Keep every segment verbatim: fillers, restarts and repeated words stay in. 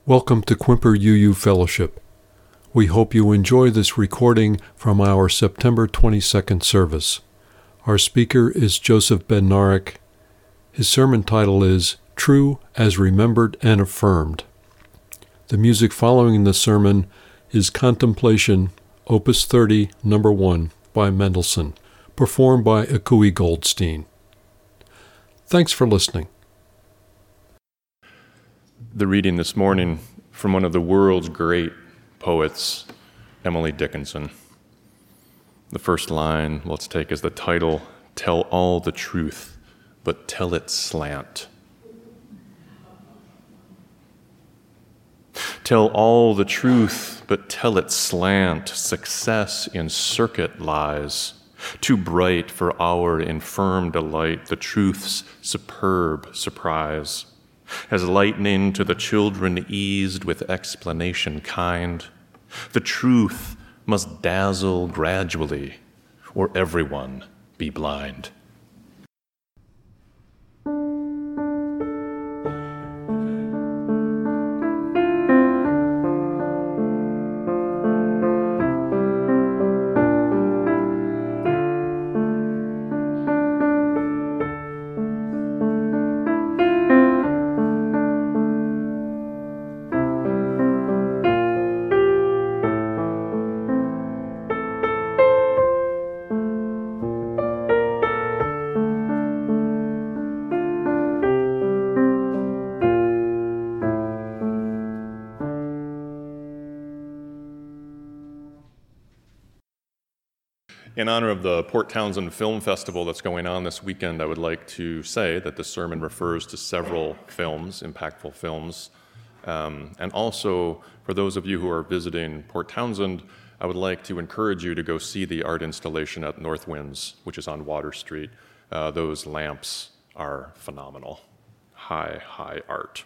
Welcome to Quimper U U Fellowship. We hope you enjoy this recording from our September twenty-second service. Our speaker is Joseph Bednarik. His sermon title is True as Remembered and Affirmed. The music following the sermon is Contemplation, Opus thirty, Number one, by Mendelssohn, performed by Akui Goldstein. Thanks for listening. The reading this morning from one of the world's great poets, Emily Dickinson. The first line let's take as the title, "Tell all the truth, but tell it slant." Tell all the truth, but tell it slant. Success in circuit lies. Too bright for our infirm delight, the truth's superb surprise. As lightning to the children eased with explanation kind, the truth must dazzle gradually, or everyone be blind. In honor of the Port Townsend Film Festival that's going on this weekend, I would like to say that this sermon refers to several films, impactful films. Um, and also, for those of you who are visiting Port Townsend, I would like to encourage you to go see the art installation at North Winds, which is on Water Street. Uh, those lamps are phenomenal. High, high art.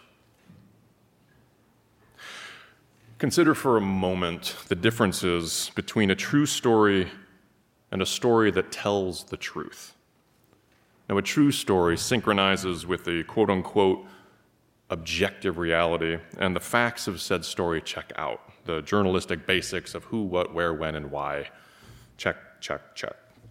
Consider for a moment the differences between a true story and a story that tells the truth. Now, a true story synchronizes with the quote-unquote objective reality, and the facts of said story check out. The journalistic basics of who, what, where, when, and why. Check, check, check.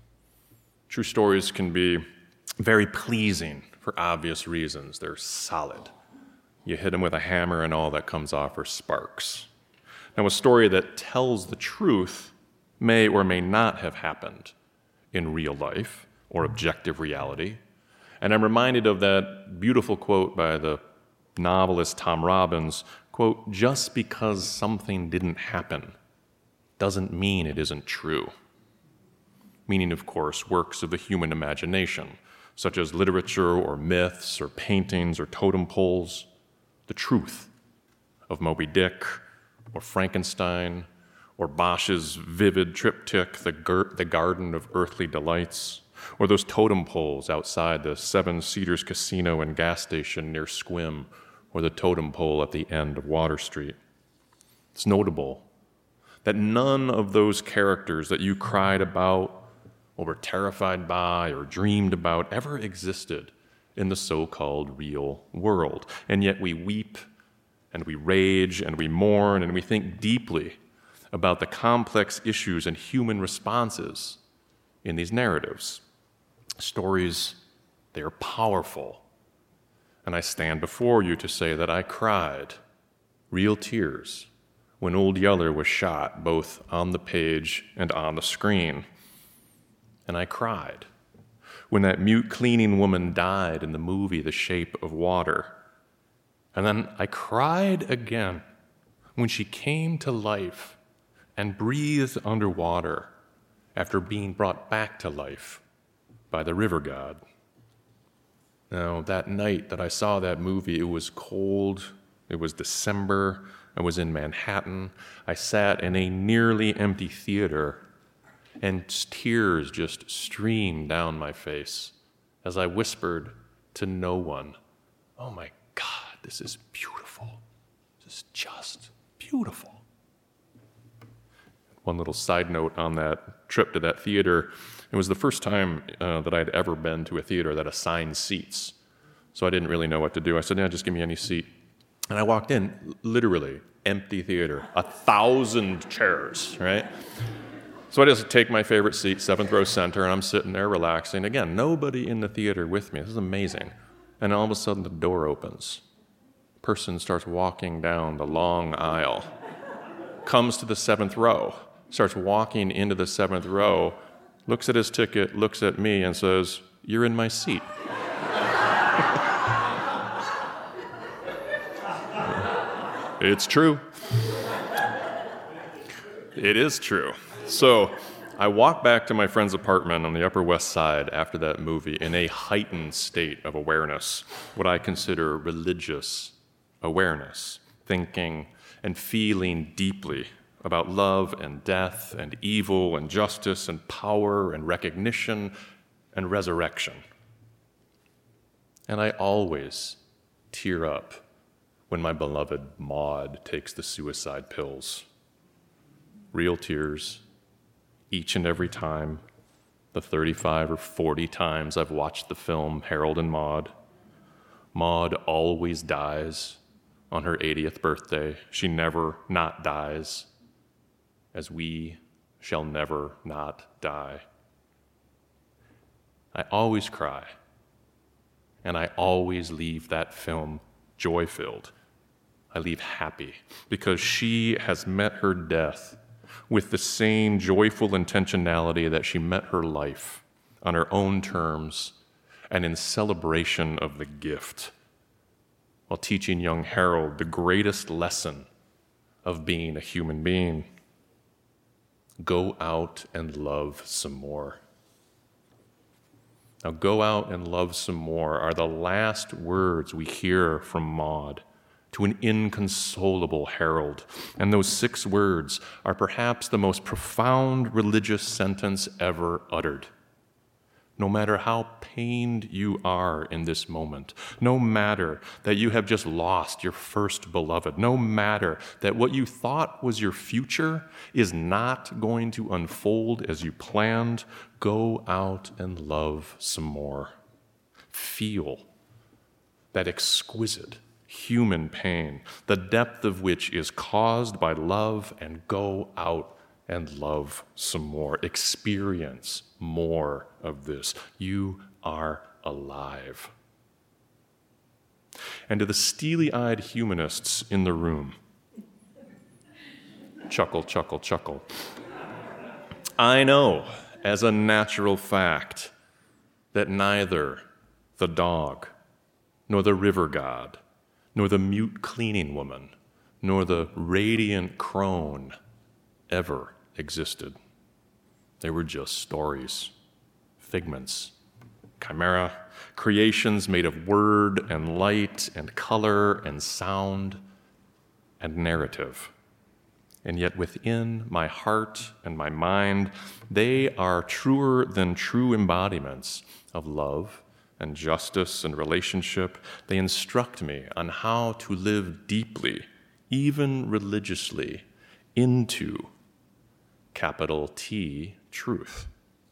True stories can be very pleasing for obvious reasons. They're solid. You hit them with a hammer and all that comes off are sparks. Now, a story that tells the truth may or may not have happened in real life or objective reality. And I'm reminded of that beautiful quote by the novelist Tom Robbins, quote, "Just because something didn't happen doesn't mean it isn't true." Meaning, of course, works of the human imagination, such as literature or myths or paintings or totem poles, the truth of Moby Dick or Frankenstein, or Bosch's vivid triptych, the, Ger- the Garden of Earthly Delights, or those totem poles outside the Seven Cedars Casino and gas station near Squim, or the totem pole at the end of Water Street. It's notable that none of those characters that you cried about, or were terrified by, or dreamed about ever existed in the so-called real world. And yet we weep, and we rage, and we mourn, and we think deeply about the complex issues and human responses in these narratives. Stories, they are powerful. And I stand before you to say that I cried real tears when Old Yeller was shot, both on the page and on the screen. And I cried when that mute cleaning woman died in the movie The Shape of Water. And then I cried again when she came to life and breathed underwater after being brought back to life by the river god. Now, that night that I saw that movie, it was cold, it was December, I was in Manhattan, I sat in a nearly empty theater, and tears just streamed down my face as I whispered to no one, "Oh my God, this is beautiful. This is just beautiful." One little side note on that trip to that theater, it was the first time uh, that I'd ever been to a theater that assigned seats. So I didn't really know what to do. I said, yeah, just give me any seat. And I walked in, literally, empty theater, a thousand chairs, right? So I just take my favorite seat, seventh row center, and I'm sitting there relaxing. Again, nobody in the theater with me. This is amazing. And all of a sudden, the door opens. A person starts walking down the long aisle, comes to the seventh row, starts walking into the seventh row, looks at his ticket, looks at me, and says, "You're in my seat." It's true. It is true. So I walked back to my friend's apartment on the Upper West Side after that movie in a heightened state of awareness, what I consider religious awareness, thinking and feeling deeply about love and death and evil and justice and power and recognition and resurrection. And I always tear up when my beloved Maud takes the suicide pills. Real tears, each and every time, the thirty-five or forty times I've watched the film Harold and Maude. Maud always dies on her eightieth birthday. She never not dies, as we shall never not die. I always cry, and I always leave that film joy-filled. I leave happy because she has met her death with the same joyful intentionality that she met her life, on her own terms and in celebration of the gift, while teaching young Harold the greatest lesson of being a human being. Go out and love some more. Now, go out and love some more are the last words we hear from Maud to an inconsolable Harold. And those six words are perhaps the most profound religious sentence ever uttered. No matter how pained you are in this moment, no matter that you have just lost your first beloved, no matter that what you thought was your future is not going to unfold as you planned, go out and love some more. Feel that exquisite human pain, the depth of which is caused by love, and go out and love some more. Experience more of this. You are alive. And to the steely-eyed humanists in the room, chuckle, chuckle, chuckle. I know as a natural fact that neither the dog, nor the river god, nor the mute cleaning woman, nor the radiant crone ever existed. They were just stories, figments, chimera, creations made of word and light and color and sound and narrative. And yet within my heart and my mind, they are truer than true embodiments of love and justice and relationship. They instruct me on how to live deeply, even religiously, into capital T, truth.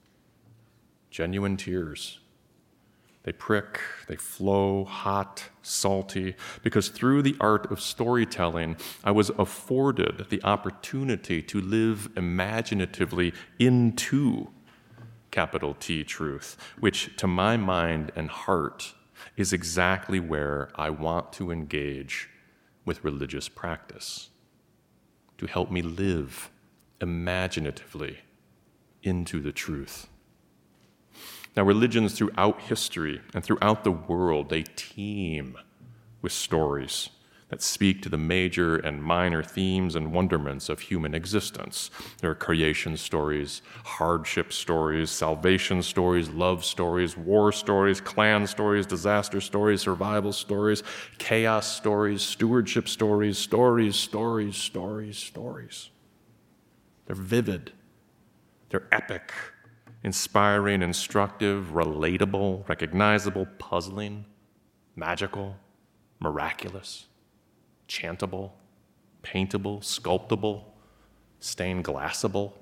Genuine tears. They prick, they flow, hot, salty, because through the art of storytelling, I was afforded the opportunity to live imaginatively into capital T, truth, which to my mind and heart is exactly where I want to engage with religious practice, to help me live imaginatively into the truth. Now, religions throughout history and throughout the world, they teem with stories that speak to the major and minor themes and wonderments of human existence. There are creation stories, hardship stories, salvation stories, love stories, war stories, clan stories, disaster stories, survival stories, chaos stories, stewardship stories, stories, stories, stories, stories. They're vivid. They're epic, inspiring, instructive, relatable, recognizable, puzzling, magical, miraculous, chantable, paintable, sculptable, stained glassable.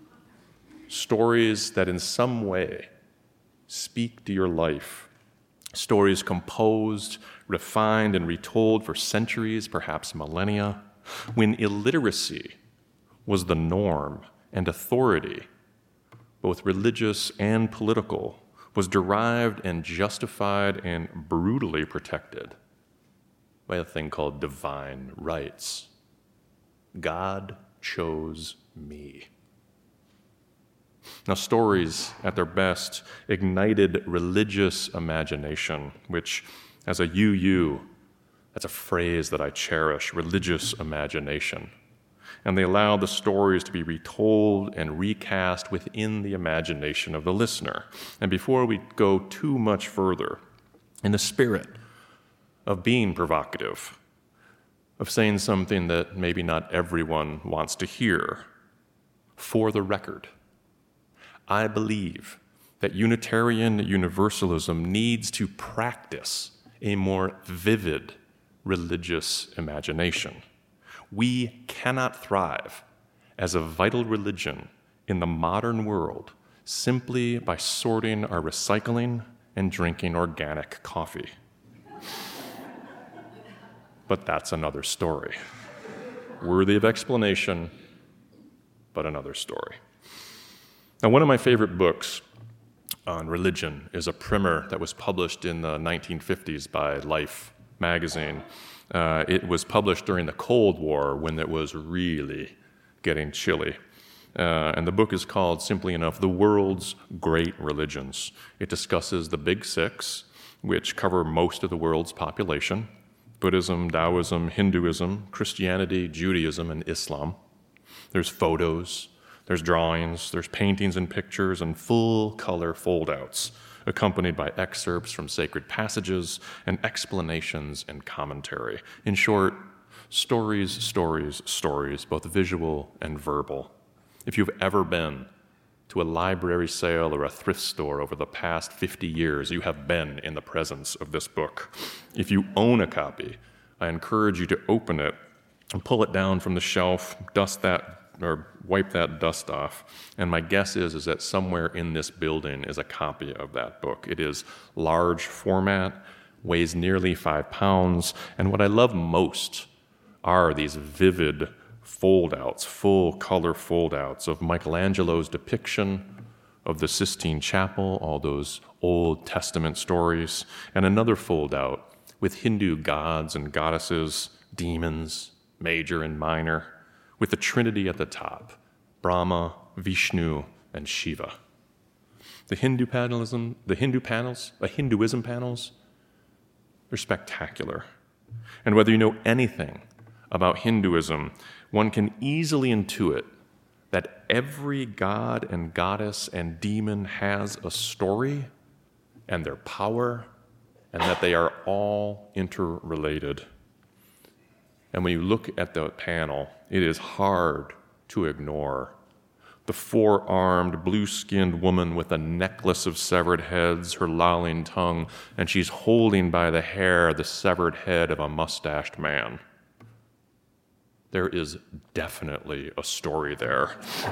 Stories that in some way speak to your life, Stories composed, refined, and retold for centuries, perhaps millennia, when illiteracy was the norm and authority, both religious and political, was derived and justified and brutally protected by a thing called divine rights. God chose me. Now, stories, at their best, ignited religious imagination, which, as a U U, that's a phrase that I cherish, religious imagination. And they allowed the stories to be retold and recast within the imagination of the listener. And before we go too much further, in the spirit of being provocative, of saying something that maybe not everyone wants to hear, for the record, I believe that Unitarian Universalism needs to practice a more vivid religious imagination. We cannot thrive as a vital religion in the modern world simply by sorting our recycling and drinking organic coffee. But that's another story. Worthy of explanation, but another story. Now, one of my favorite books on religion is a primer that was published in the nineteen fifties by Life magazine. Uh, it was published during the Cold War when it was really getting chilly. Uh, and the book is called, simply enough, The World's Great Religions. It discusses the Big Six, which cover most of the world's population: Buddhism, Taoism, Hinduism, Christianity, Judaism, and Islam. There's photos, there's drawings, there's paintings and pictures, and full-color foldouts, accompanied by excerpts from sacred passages and explanations and commentary. In short, stories, stories, stories, both visual and verbal. If you've ever been to a library sale or a thrift store over the past fifty years, you have been in the presence of this book. If you own a copy, I encourage you to open it and pull it down from the shelf, dust that or wipe that dust off. And my guess is, is that somewhere in this building is a copy of that book. It is large format, weighs nearly five pounds, and what I love most are these vivid foldouts, full color foldouts of Michelangelo's depiction of the Sistine Chapel, all those Old Testament stories, and another foldout with Hindu gods and goddesses, demons, major and minor, with the Trinity at the top, Brahma, Vishnu, and Shiva. The Hindu panelism, the Hindu panels, the Hinduism panels, they're spectacular. And whether you know anything about Hinduism, one can easily intuit that every god and goddess and demon has a story and their power, and that they are all interrelated. And when you look at the panel, it is hard to ignore the four-armed, blue-skinned woman with a necklace of severed heads, her lolling tongue, and she's holding by the hair the severed head of a mustached man. There is definitely a story there.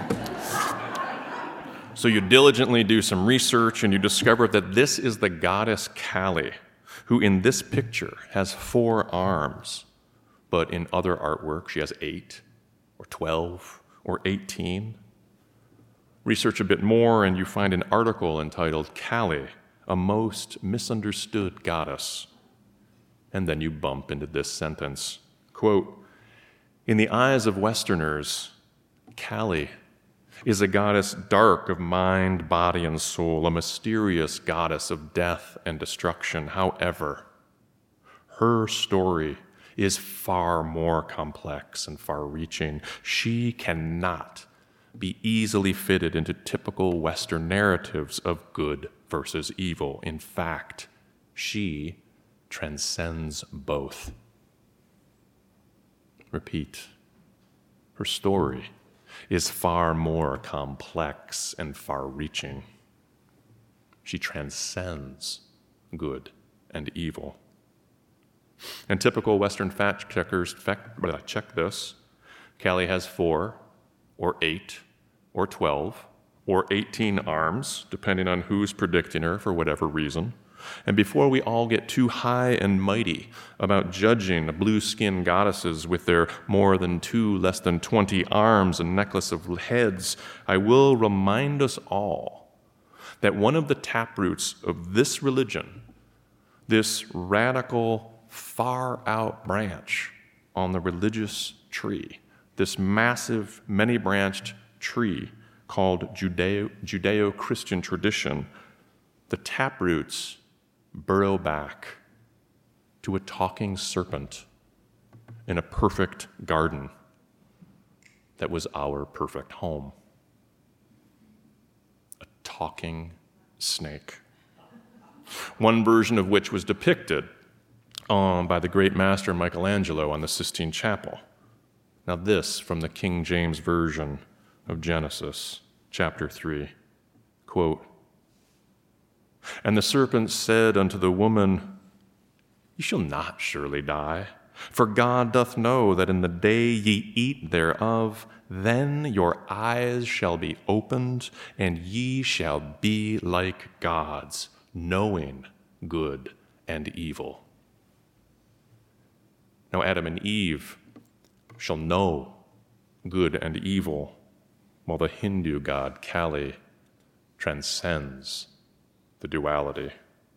So you diligently do some research and you discover that this is the goddess Kali, who in this picture has four arms, but in other artwork she has eight or twelve or eighteen. Research a bit more and you find an article entitled Kali, a most misunderstood goddess. And then you bump into this sentence, quote, "In the eyes of Westerners, Kali is a goddess dark of mind, body, and soul, a mysterious goddess of death and destruction. However, her story is far more complex and far-reaching. She cannot be easily fitted into typical Western narratives of good versus evil. In fact, she transcends both." Repeat. Her story is far more complex and far-reaching. She transcends good and evil. And typical Western fact checkers fact, check this. Kali has four, or eight, or twelve, or eighteen arms, depending on who's predicting her for whatever reason. And before we all get too high and mighty about judging the blue-skinned goddesses with their more than two, less than twenty arms and necklace of heads, I will remind us all that one of the taproots of this religion, this radical, far-out branch on the religious tree, this massive, many-branched tree called Judeo, Judeo-Christian tradition, the taproots burrow back to a talking serpent in a perfect garden that was our perfect home. A talking snake. One version of which was depicted um, by the great master Michelangelo on the Sistine Chapel. Now this from the King James Version of Genesis, chapter three, quote, "And the serpent said unto the woman, Ye shall not surely die, for God doth know that in the day ye eat thereof, then your eyes shall be opened, and ye shall be like gods, knowing good and evil." Now Adam and Eve shall know good and evil, while the Hindu god Kali transcends the duality.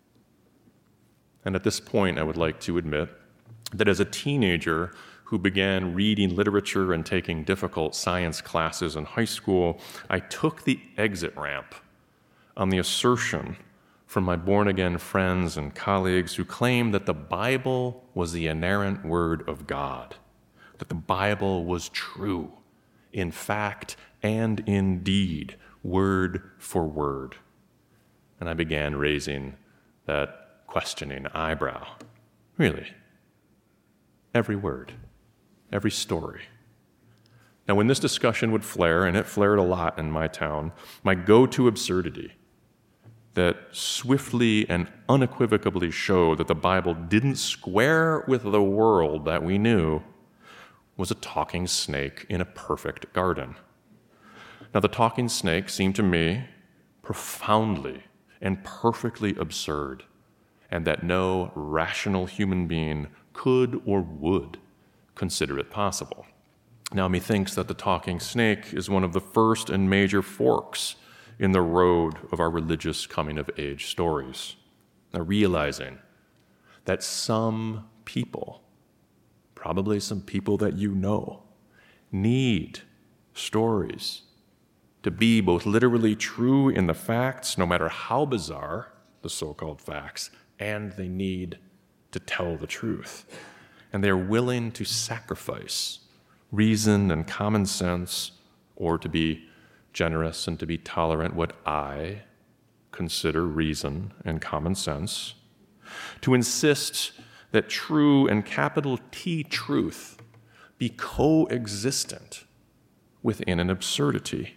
And at this point, I would like to admit that as a teenager who began reading literature and taking difficult science classes in high school, I took the exit ramp on the assertion from my born-again friends and colleagues who claimed that the Bible was the inerrant word of God, that the Bible was true, in fact and in deed, word for word. And I began raising that questioning eyebrow. Really? Every word, every story. Now, when this discussion would flare, and it flared a lot in my town, my go-to absurdity that swiftly and unequivocally showed that the Bible didn't square with the world that we knew was a talking snake in a perfect garden. Now, the talking snake seemed to me profoundly and perfectly absurd, and that no rational human being could or would consider it possible. Now, methinks that the talking snake is one of the first and major forks in the road of our religious coming-of-age stories. Now, realizing that some people, probably some people that you know, need stories to be both literally true in the facts, no matter how bizarre the so-called facts, and they need to tell the truth. And they're willing to sacrifice reason and common sense, or to be generous and to be tolerant, what I consider reason and common sense, to insist that true and capital T truth be coexistent within an absurdity.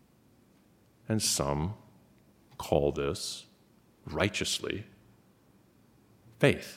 And some call this, righteously, faith.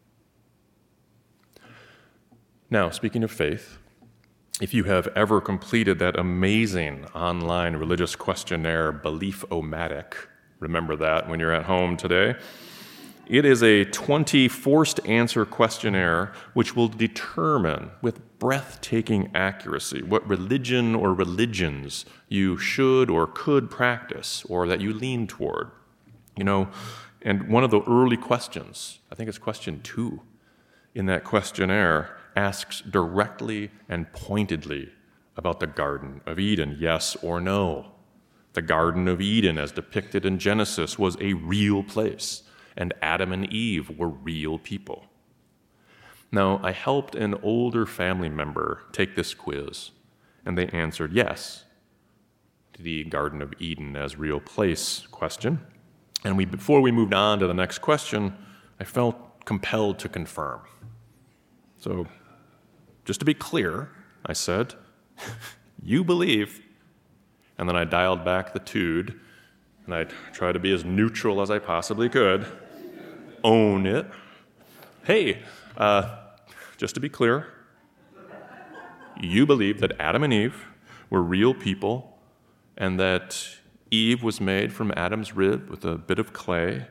Now, speaking of faith, if you have ever completed that amazing online religious questionnaire, Belief-O-Matic, remember that when you're at home today, it is a twenty forced answer questionnaire which will determine with breathtaking accuracy what religion or religions you should or could practice or that you lean toward. You know, and one of the early questions, I think it's question two in that questionnaire, asks directly and pointedly about the Garden of Eden, yes or no. The Garden of Eden, as depicted in Genesis, was a real place, and Adam and Eve were real people. Now, I helped an older family member take this quiz, and they answered yes to the Garden of Eden as real place question. And we, before we moved on to the next question, I felt compelled to confirm. So, just to be clear, I said, you believe. And then I dialed back the tude, and I tried to be as neutral as I possibly could. Own it. Hey, uh, just to be clear, you believe that Adam and Eve were real people, and that Eve was made from Adam's rib with a bit of clay,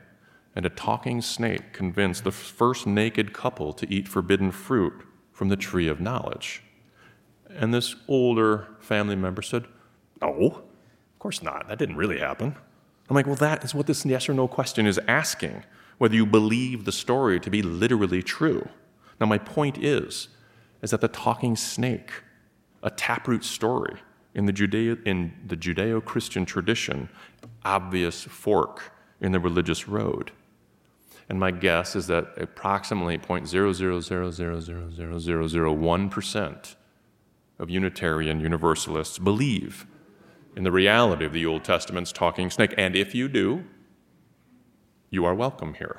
and a talking snake convinced the first naked couple to eat forbidden fruit from the tree of knowledge. And this older family member said, "No, of course not. That didn't really happen." I'm like, well, that is what this yes or no question is asking, whether you believe the story to be literally true. Now, my point is, is that the talking snake, a taproot story in the Judeo, in the Judeo-Christian tradition, obvious fork in the religious road. And my guess is that approximately zero point zero zero zero zero zero zero zero zero one percent of Unitarian Universalists believe in the reality of the Old Testament's talking snake. And if you do, you are welcome here.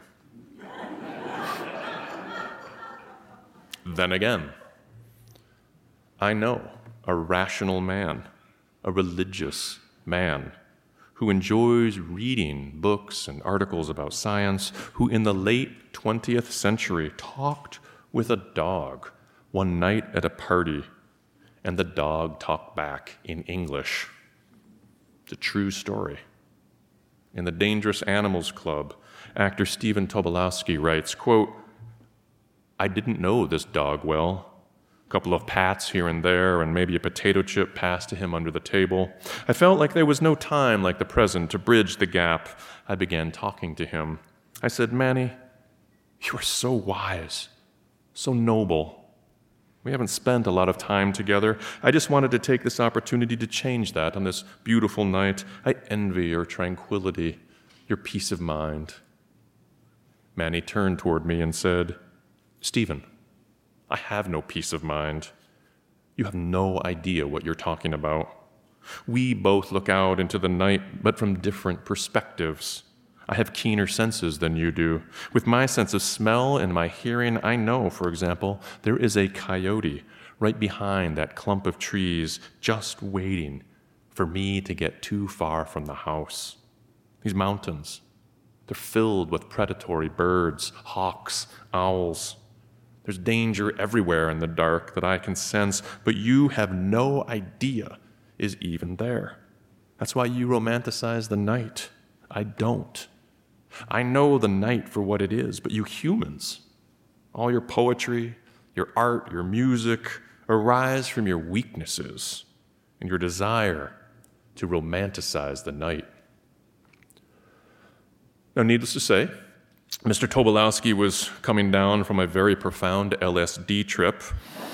Then again, I know a rational man, a religious man, who enjoys reading books and articles about science, who in the late twentieth century talked with a dog one night at a party, and the dog talked back in English. It's a true story. In the Dangerous Animals Club, actor Stephen Tobolowsky writes, quote, "I didn't know this dog well. A couple of pats here and there, and maybe a potato chip passed to him under the table. I felt like there was no time like the present to bridge the gap. I began talking to him. I said, 'Manny, you are so wise, so noble. We haven't spent a lot of time together. I just wanted to take this opportunity to change that on this beautiful night. I envy your tranquility, your peace of mind.' Manny turned toward me and said, 'Stephen, I have no peace of mind. You have no idea what you're talking about. We both look out into the night, but from different perspectives. I have keener senses than you do. With my sense of smell and my hearing, I know, for example, there is a coyote right behind that clump of trees just waiting for me to get too far from the house. These mountains, they're filled with predatory birds, hawks, owls. There's danger everywhere in the dark that I can sense, but you have no idea is even there. That's why you romanticize the night. I don't. I know the night for what it is, but you humans, all your poetry, your art, your music, arise from your weaknesses and your desire to romanticize the night." Now, needless to say, Mister Tobolowsky was coming down from a very profound L S D trip.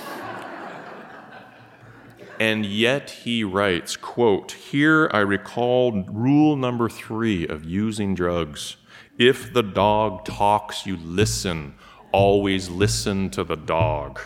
And yet he writes, quote, "Here I recalled rule number three of using drugs. If the dog talks, you listen. Always listen to the dog."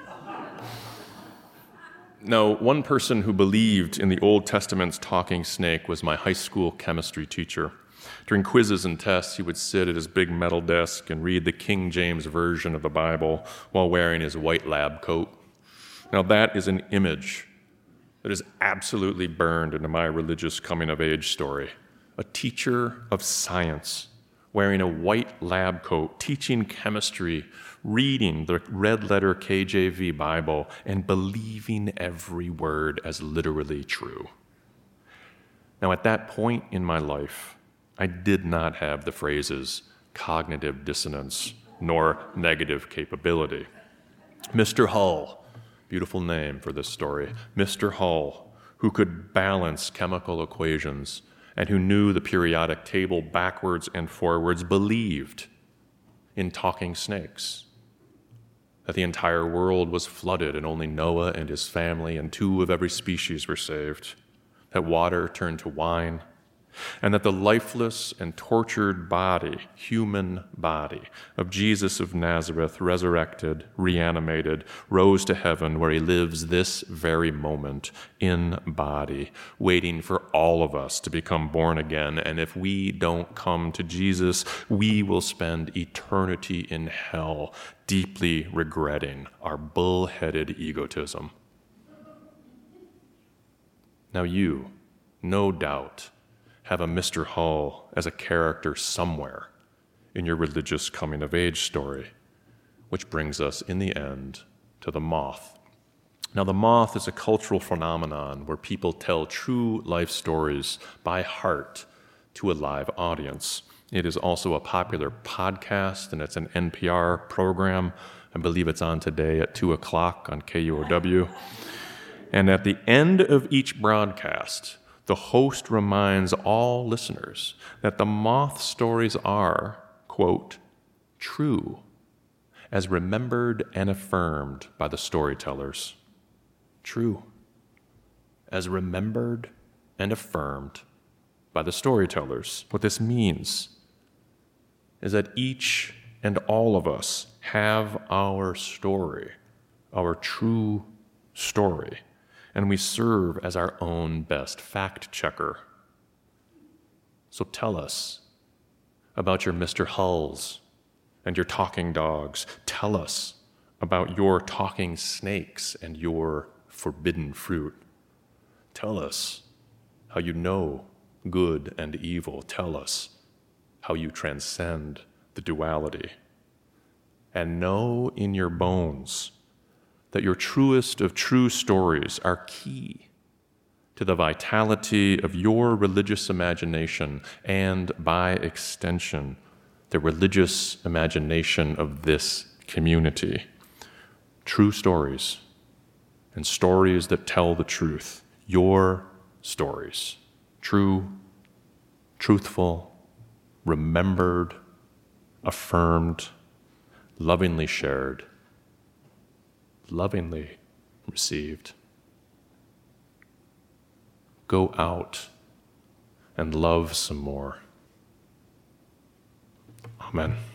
Now, one person who believed in the Old Testament's talking snake was my high school chemistry teacher. During quizzes and tests, he would sit at his big metal desk and read the King James Version of the Bible while wearing his white lab coat. Now, that is an image that is absolutely burned into my religious coming-of-age story. A teacher of science wearing a white lab coat, teaching chemistry, reading the red-letter K J V Bible, and believing every word as literally true. Now, at that point in my life, I did not have the phrases cognitive dissonance nor negative capability. Mister Hull, beautiful name for this story, Mister Hull, who could balance chemical equations and who knew the periodic table backwards and forwards, believed in talking snakes, that the entire world was flooded and only Noah and his family and two of every species were saved, that water turned to wine, and that the lifeless and tortured body, human body, of Jesus of Nazareth, resurrected, reanimated, rose to heaven where he lives this very moment in body, waiting for all of us to become born again. And if we don't come to Jesus, we will spend eternity in hell, deeply regretting our bull-headed egotism. Now you, no doubt, have a Mister Hull as a character somewhere in your religious coming-of-age story, which brings us, in the end, to the moth. Now, the moth is a cultural phenomenon where people tell true life stories by heart to a live audience. It is also a popular podcast, and it's an N P R program. I believe it's on today at two o'clock on K U O W. And at the end of each broadcast, the host reminds all listeners that the Moth stories are, quote, true, as remembered and affirmed by the storytellers. True, as remembered and affirmed by the storytellers. What this means is that each and all of us have our story, our true story, and we serve as our own best fact checker. So tell us about your Mister Hulls and your talking dogs. Tell us about your talking snakes and your forbidden fruit. Tell us how you know good and evil. Tell us how you transcend the duality. And know in your bones that your truest of true stories are key to the vitality of your religious imagination and, by extension, the religious imagination of this community. True stories and stories that tell the truth. Your stories. True, truthful, remembered, affirmed, lovingly shared, lovingly received. Go out and love some more. Amen.